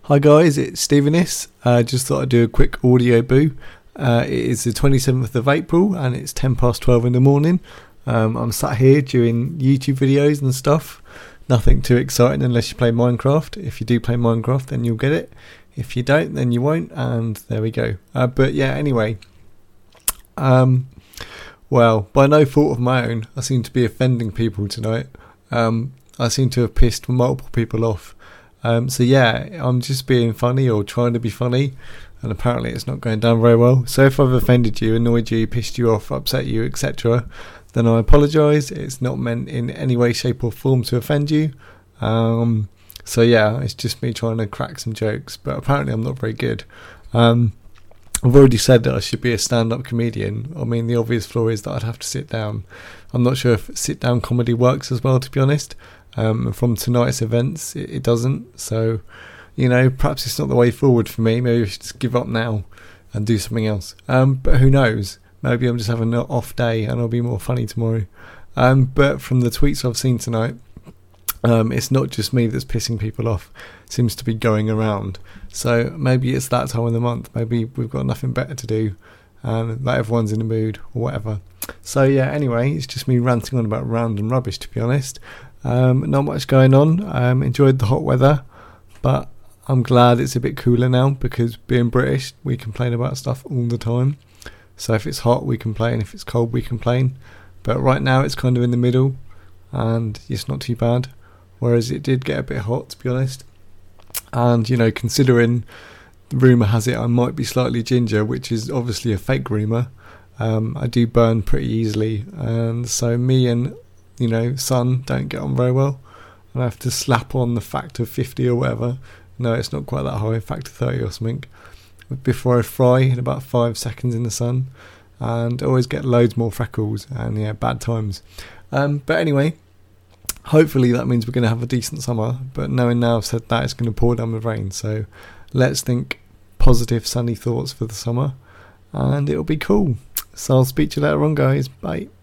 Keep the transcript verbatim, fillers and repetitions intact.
Hi guys, it's Stephenis. Uh, just thought I'd do a quick audio boo. Uh, it is the twenty-seventh of April and it's ten past twelve in the morning. Um, I'm sat here doing YouTube videos and stuff. Nothing too exciting unless you play Minecraft. If you do play Minecraft, then you'll get it. If you don't, then you won't, and there we go. Uh, but yeah, anyway. Um, well, by no fault of my own, I seem to be offending people tonight. Um, I seem to have pissed multiple people off. Um, so yeah, I'm just being funny or trying to be funny, and apparently it's not going down very well. So if I've offended you, annoyed you, pissed you off, upset you, et cetera, then I apologise. It's not meant in any way, shape or form to offend you. Um, so yeah, it's just me trying to crack some jokes, but apparently I'm not very good. Um, I've already said that I should be a stand-up comedian. I mean, the obvious flaw is that I'd have to sit down. I'm not sure if sit-down comedy works as well, to be honest. Um, from tonight's events, it, it doesn't. So, you know, perhaps it's not the way forward for me. Maybe I should just give up now and do something else. Um, but who knows? Maybe I'm just having an off day and I'll be more funny tomorrow. Um, but from the tweets I've seen tonight, um, it's not just me that's pissing people off. It seems to be going around. So maybe it's that time of the month. Maybe we've got nothing better to do and that everyone's in the mood or whatever. So yeah, anyway, it's just me ranting on about random rubbish, to be honest. Um, not much going on. Um, enjoyed the hot weather, but I'm glad it's a bit cooler now because being British, we complain about stuff all the time. So if it's hot, we complain. If it's cold, we complain. But right now, it's kind of in the middle, and it's not too bad. Whereas it did get a bit hot, to be honest. And you know, considering the rumour has it I might be slightly ginger, which is obviously a fake rumour. Um, I do burn pretty easily, and so me and you know, sun don't get on very well. And I have to slap on the factor fifty or whatever. No, it's not quite that high, factor thirty or something. Before I fry in about five seconds in the sun. And I always get loads more freckles and yeah, bad times. Um, but anyway, hopefully that means we're going to have a decent summer. But knowing now I've said that, it's going to pour down with rain. So let's think positive, sunny thoughts for the summer. And it'll be cool. So I'll speak to you later on, guys. Bye.